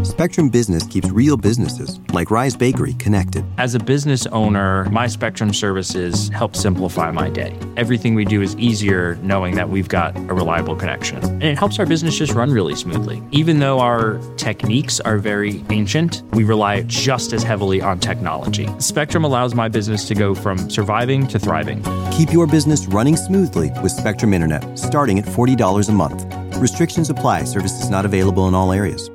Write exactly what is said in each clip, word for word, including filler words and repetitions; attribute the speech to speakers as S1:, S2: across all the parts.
S1: Spectrum Business keeps real businesses, like Rise Bakery, connected.
S2: As a business owner, my Spectrum services help simplify my day. Everything we do is easier knowing that we've got a reliable connection. And it helps our business just run really smoothly. Even though our techniques are very ancient, we rely just as heavily on technology. Spectrum allows my business to go from surviving to thriving.
S1: Keep your business running smoothly with Spectrum Internet, starting at forty dollars a month. Restrictions apply. Services not available in all areas.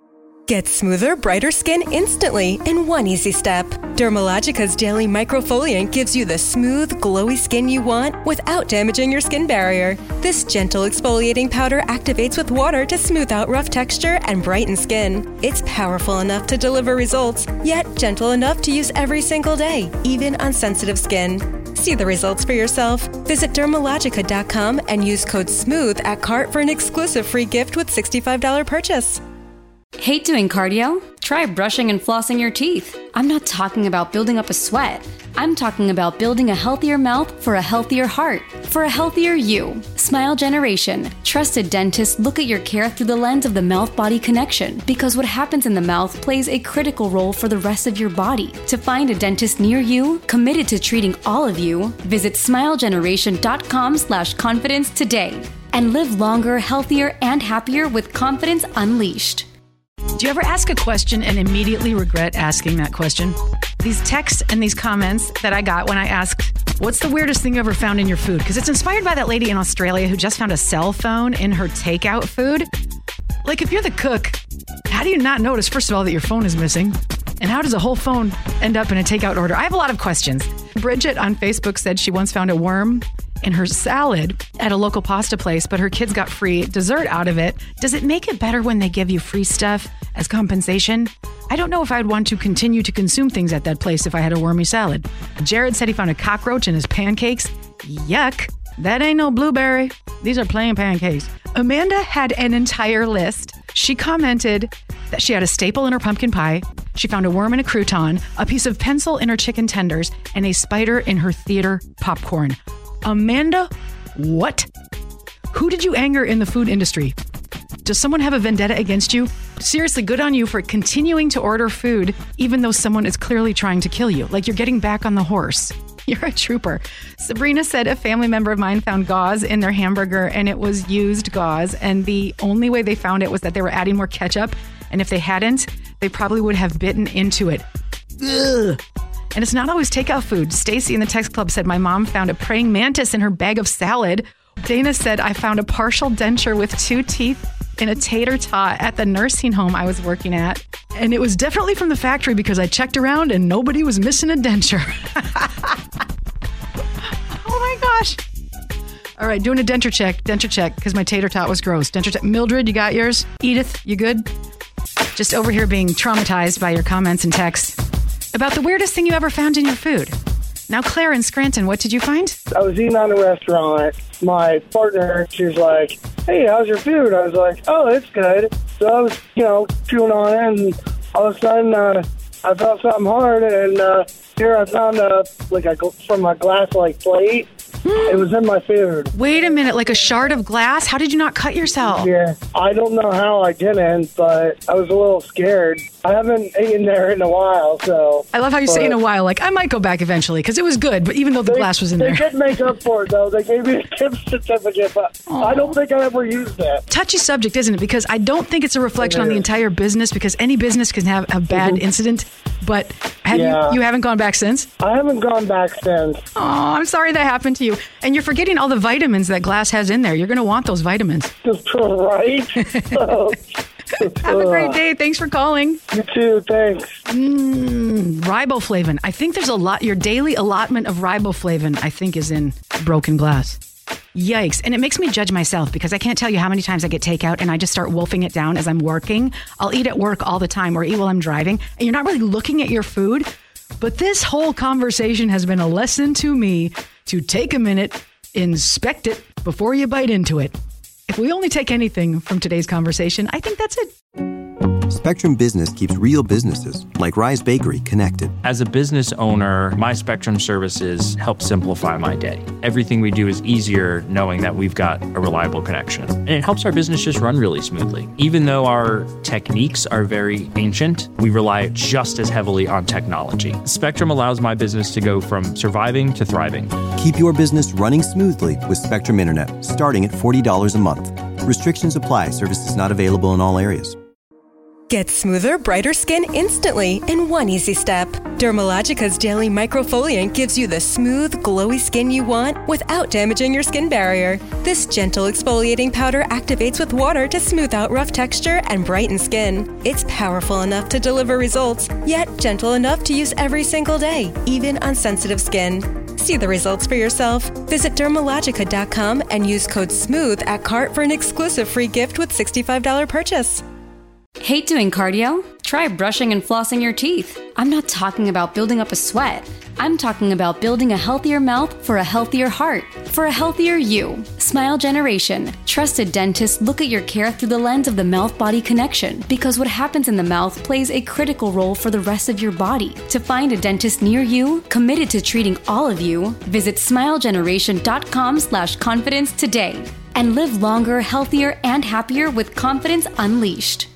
S3: Get smoother, brighter skin instantly in one easy step. Dermalogica's Daily Microfoliant gives you the smooth, glowy skin you want without damaging your skin barrier. This gentle exfoliating powder activates with water to smooth out rough texture and brighten skin. It's powerful enough to deliver results, yet gentle enough to use every single day, even on sensitive skin. See the results for yourself. Visit Dermalogica dot com and use code SMOOTH at cart for an exclusive free gift with sixty-five dollars purchase.
S4: Hate doing cardio? Try brushing and flossing your teeth. I'm not talking about building up a sweat. I'm talking about building a healthier mouth for a healthier heart, for a healthier you. Smile Generation. Trusted dentists look at your care through the lens of the mouth-body connection, because what happens in the mouth plays a critical role for the rest of your body. To find a dentist near you, committed to treating all of you, visit smile generation dot com slash confidence today. And live longer, healthier, and happier with confidence unleashed.
S5: Do you ever ask a question and immediately regret asking that question? These texts and these comments that I got when I asked, what's the weirdest thing you ever found in your food? Because it's inspired by that lady in Australia who just found a cell phone in her takeout food. Like, if you're the cook, how do you not notice, first of all, that your phone is missing? And how does a whole phone end up in a takeout order? I have a lot of questions. Bridget on Facebook said she once found a worm in her salad at a local pasta place, but her kids got free dessert out of it. Does it make it better when they give you free stuff as compensation? I don't know if I'd want to continue to consume things at that place if I had a wormy salad. Jared said he found a cockroach in his pancakes. Yuck. That ain't no blueberry. These are plain pancakes. Amanda had an entire list. She commented that she had a staple in her pumpkin pie. She found a worm in a crouton, a piece of pencil in her chicken tenders, and a spider in her theater popcorn. Amanda, what? Who did you anger in the food industry? Does someone have a vendetta against you? Seriously, good on you for continuing to order food, even though someone is clearly trying to kill you. Like, you're getting back on the horse. You're a trooper. Sabrina said a family member of mine found gauze in their hamburger, and it was used gauze. And the only way they found it was that they were adding more ketchup. And if they hadn't, they probably would have bitten into it. Ugh. And it's not always takeout food. Stacy in the text club said, my mom found a praying mantis in her bag of salad. Dana said, I found a partial denture with two teeth in a tater tot at the nursing home I was working at. And it was definitely from the factory because I checked around and nobody was missing a denture. Oh my gosh. All right, doing a denture check, denture check, because my tater tot was gross. Denture check. Mildred, you got yours? Edith, you good? Just over here being traumatized by your comments and texts about the weirdest thing you ever found in your food. Now, Claire in Scranton, what did you find?
S6: I was eating on a restaurant. My partner, she was like, hey, how's your food? I was like, oh, it's good. So I was, you know, chewing on it, and all of a sudden, uh, I felt something hard, and uh, here I found a, like a, from a glass-like plate. It was in my food.
S5: Wait a minute, like a shard of glass? How did you not cut yourself?
S6: Yeah, I don't know how I didn't, but I was a little scared. I haven't eaten there in a while, so...
S5: I love how you say in a while, like, I might go back eventually, because it was good, but even though the
S6: they,
S5: glass was in
S6: they
S5: there.
S6: They did make up for it, though. They gave me a gift certificate, but Aww. I don't think I ever used that.
S5: Touchy subject, isn't it? Because I don't think it's a reflection on the entire business, because any business can have a bad mm-hmm. incident, but have yeah. you, you haven't gone back since?
S6: I haven't gone back since.
S5: Oh, I'm sorry that happened to you. And you're forgetting all the vitamins that glass has in there. You're going to want those vitamins.
S6: Right? Oh.
S5: Have a great day. Thanks for calling.
S6: You too. Thanks.
S5: Mm, riboflavin. I think there's a lot. Your daily allotment of riboflavin, I think, is in broken glass. Yikes. And it makes me judge myself because I can't tell you how many times I get takeout and I just start wolfing it down as I'm working. I'll eat at work all the time or eat while I'm driving. And you're not really looking at your food. But this whole conversation has been a lesson to me to take a minute, inspect it before you bite into it. If we only take anything from today's conversation, I think that's it.
S1: Spectrum Business keeps real businesses, like Rise Bakery, connected.
S2: As a business owner, my Spectrum services help simplify my day. Everything we do is easier knowing that we've got a reliable connection. And it helps our business just run really smoothly. Even though our techniques are very ancient, we rely just as heavily on technology. Spectrum allows my business to go from surviving to thriving.
S1: Keep your business running smoothly with Spectrum Internet, starting at forty dollars a month. Restrictions apply. Services not available in all areas.
S3: Get smoother, brighter skin instantly in one easy step. Dermalogica's Daily Microfoliant gives you the smooth, glowy skin you want without damaging your skin barrier. This gentle exfoliating powder activates with water to smooth out rough texture and brighten skin. It's powerful enough to deliver results, yet gentle enough to use every single day, even on sensitive skin. See the results for yourself. Visit Dermalogica dot com and use code SMOOTH at cart for an exclusive free gift with sixty-five dollars purchase.
S4: Hate doing cardio? Try brushing and flossing your teeth. I'm not talking about building up a sweat. I'm talking about building a healthier mouth for a healthier heart, for a healthier you. Smile Generation. Trusted dentists look at your care through the lens of the mouth-body connection, because what happens in the mouth plays a critical role for the rest of your body. To find a dentist near you, committed to treating all of you, visit smile generation dot com slash confidence today. And live longer, healthier, and happier with confidence unleashed.